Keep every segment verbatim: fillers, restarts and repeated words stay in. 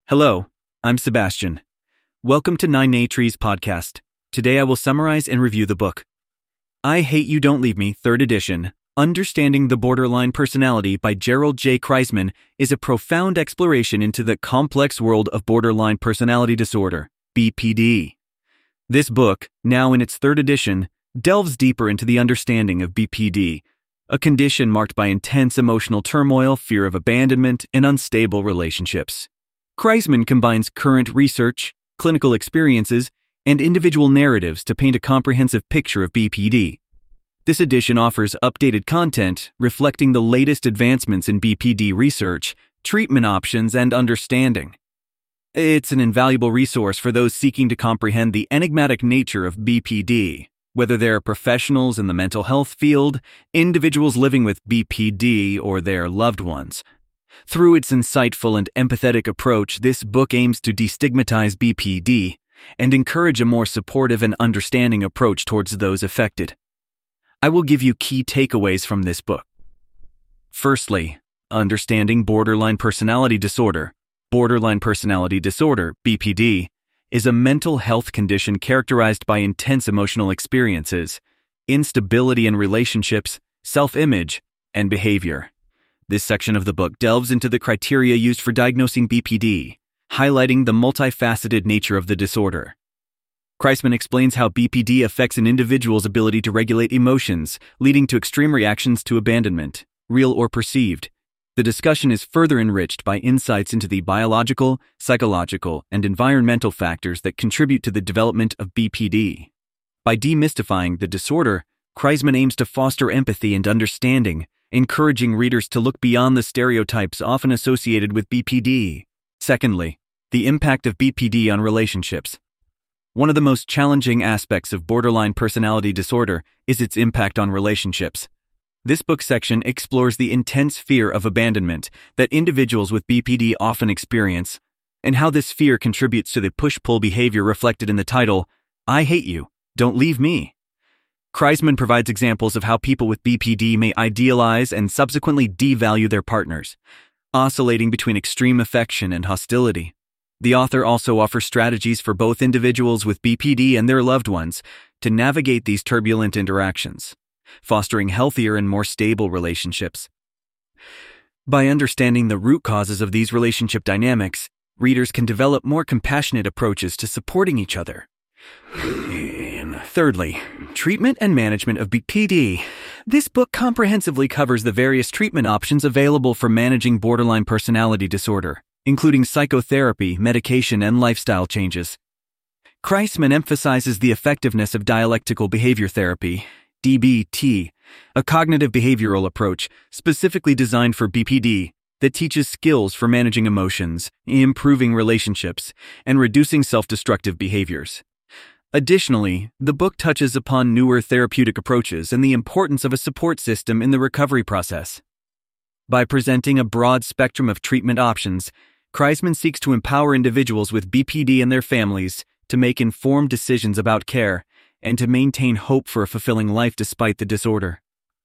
Hello, I'm Sebastian. Welcome to Nine A Trees podcast. Today I will summarize and review the book I Hate You Don't Leave Me, third edition. Understanding the Borderline Personality by Gerald J. Kreisman is a profound exploration into the complex world of borderline personality disorder, B P D. This book, now in its third edition, delves deeper into the understanding of B P D, a condition marked by intense emotional turmoil, fear of abandonment, and unstable relationships. Kreisman combines current research, clinical experiences, and individual narratives to paint a comprehensive picture of B P D. This edition offers updated content reflecting the latest advancements in B P D research, treatment options, and understanding. It's an invaluable resource for those seeking to comprehend the enigmatic nature of B P D, whether they're professionals in the mental health field, individuals living with B P D, or their loved ones. Through its insightful and empathetic approach, this book aims to destigmatize B P D and encourage a more supportive and understanding approach towards those affected. I will give you key takeaways from this book. Firstly, understanding borderline personality disorder. Borderline personality disorder, B P D, is a mental health condition characterized by intense emotional experiences, instability in relationships, self-image, and behavior. This section of the book delves into the criteria used for diagnosing B P D, highlighting the multifaceted nature of the disorder. Kreisman explains how B P D affects an individual's ability to regulate emotions, leading to extreme reactions to abandonment, real or perceived. The discussion is further enriched by insights into the biological, psychological, and environmental factors that contribute to the development of B P D. By demystifying the disorder, Kreisman aims to foster empathy and understanding, encouraging readers to look beyond the stereotypes often associated with B P D. Secondly, the impact of B P D on relationships. One of the most challenging aspects of borderline personality disorder is its impact on relationships. This book section explores the intense fear of abandonment that individuals with B P D often experience, and how this fear contributes to the push-pull behavior reflected in the title, I Hate You, Don't Leave Me. Kreisman provides examples of how people with B P D may idealize and subsequently devalue their partners, oscillating between extreme affection and hostility. The author also offers strategies for both individuals with B P D and their loved ones to navigate these turbulent interactions, fostering healthier and more stable relationships. By understanding the root causes of these relationship dynamics, readers can develop more compassionate approaches to supporting each other. And thirdly, treatment and management of B P D. This book comprehensively covers the various treatment options available for managing borderline personality disorder, including psychotherapy, medication, and lifestyle changes. Kreisman emphasizes the effectiveness of dialectical behavior therapy, D B T, a cognitive behavioral approach specifically designed for B P D that teaches skills for managing emotions, improving relationships, and reducing self-destructive behaviors. Additionally, the book touches upon newer therapeutic approaches and the importance of a support system in the recovery process. By presenting a broad spectrum of treatment options, Kreisman seeks to empower individuals with B P D and their families to make informed decisions about care and to maintain hope for a fulfilling life despite the disorder.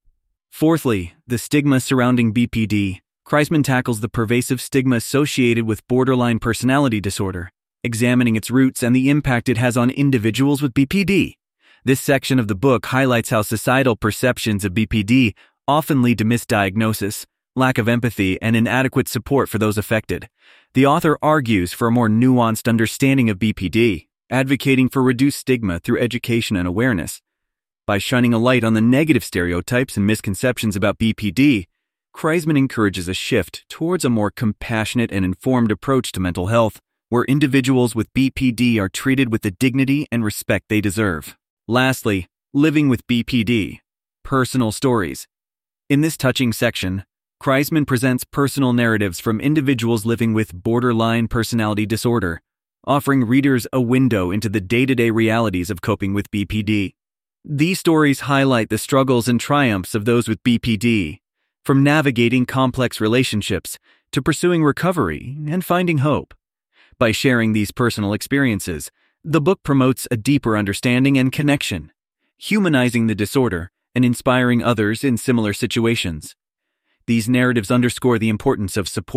Fourthly, the stigma surrounding B P D. Kreisman tackles the pervasive stigma associated with borderline personality disorder, examining its roots and the impact it has on individuals with B P D. This section of the book highlights how societal perceptions of B P D often lead to misdiagnosis, lack of empathy, and inadequate support for those affected. The author argues for a more nuanced understanding of B P D, advocating for reduced stigma through education and awareness. By shining a light on the negative stereotypes and misconceptions about B P D, Kreisman encourages a shift towards a more compassionate and informed approach to mental health, where individuals with B P D are treated with the dignity and respect they deserve. Lastly, living with B P D. Personal stories. In this touching section, Kreisman presents personal narratives from individuals living with borderline personality disorder, offering readers a window into the day-to-day realities of coping with B P D. These stories highlight the struggles and triumphs of those with B P D, from navigating complex relationships to pursuing recovery and finding hope. By sharing these personal experiences, the book promotes a deeper understanding and connection, humanizing the disorder and inspiring others in similar situations. These narratives underscore the importance of support,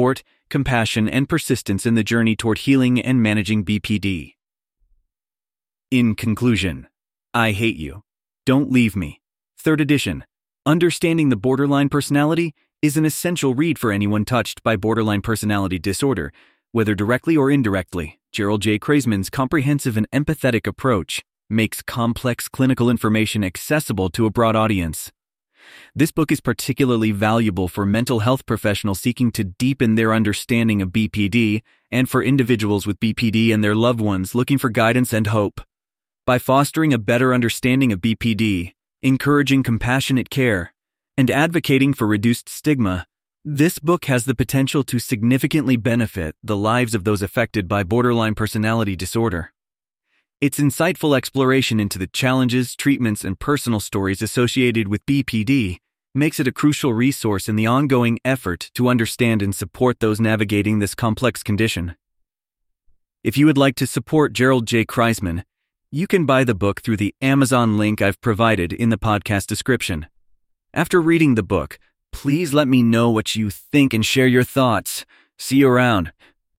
compassion, and persistence in the journey toward healing and managing B P D. In conclusion, I Hate You, Don't Leave Me, third edition, Understanding the Borderline Personality, is an essential read for anyone touched by borderline personality disorder, whether directly or indirectly. Gerald J. Kreisman's comprehensive and empathetic approach makes complex clinical information accessible to a broad audience. This book is particularly valuable for mental health professionals seeking to deepen their understanding of B P D and for individuals with B P D and their loved ones looking for guidance and hope. By fostering a better understanding of B P D, encouraging compassionate care, and advocating for reduced stigma, this book has the potential to significantly benefit the lives of those affected by borderline personality disorder. Its insightful exploration into the challenges, treatments, and personal stories associated with B P D makes it a crucial resource in the ongoing effort to understand and support those navigating this complex condition. If you would like to support Gerald J. Kreisman, you can buy the book through the Amazon link I've provided in the podcast description. After reading the book, please let me know what you think and share your thoughts. See you around.